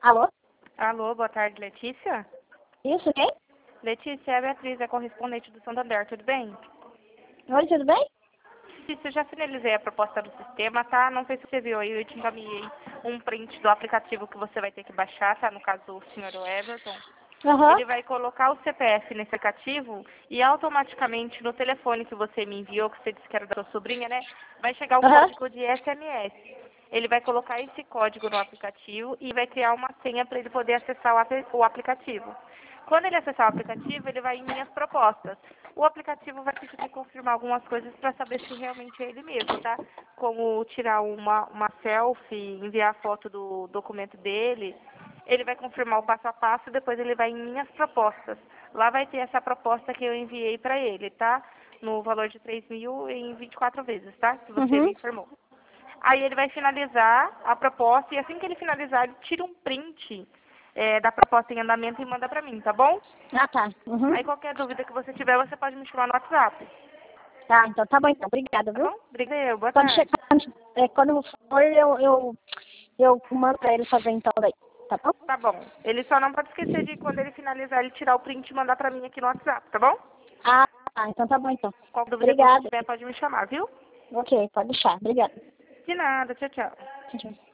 Alô? Alô, boa tarde, Letícia? Isso, quem? Letícia, é a Beatriz, é correspondente do Santander, tudo bem? Oi, tudo bem? Letícia, eu já finalizei a proposta do sistema, tá? Não sei se você viu aí, eu te encaminhei um print do aplicativo que você vai ter que baixar, tá? No caso, o senhor Everton. Aham. Ele vai colocar o CPF nesse aplicativo e automaticamente no telefone que você me enviou, que você disse que era da sua sobrinha, né? Vai chegar um Aham. código de SMS. Ele vai colocar esse código no aplicativo e vai criar uma senha para ele poder acessar o aplicativo. Quando ele acessar o aplicativo, ele vai em minhas propostas. O aplicativo vai pedir para confirmar algumas coisas para saber se realmente é ele mesmo, tá? Como tirar uma selfie, enviar a foto do documento dele. Ele vai confirmar o passo a passo e depois ele vai em minhas propostas. Lá vai ter essa proposta que eu enviei para ele, tá? No valor de 3.000 em 24 vezes, tá? Que você me Uhum. informou. Aí ele vai finalizar a proposta e assim que ele finalizar, ele tira um print da proposta em andamento e manda pra mim, tá bom? Ah, tá. Uhum. Aí qualquer dúvida que você tiver, você pode me chamar no WhatsApp, Tá, então tá bom então. Obrigada, tá viu? bom? Obrigada, boa Quando tarde. chegar, quando for, eu mando pra ele fazer então daí. Tá bom? Tá bom. Ele só não pode esquecer de quando ele finalizar, ele tirar o print e mandar pra mim aqui no WhatsApp, tá bom? Ah, tá. Então tá bom então. Qualquer dúvida que você Obrigada. tiver, pode me chamar, viu? Ok, pode deixar. Obrigada. De nada, tchau, tchau. Tchau, tchau.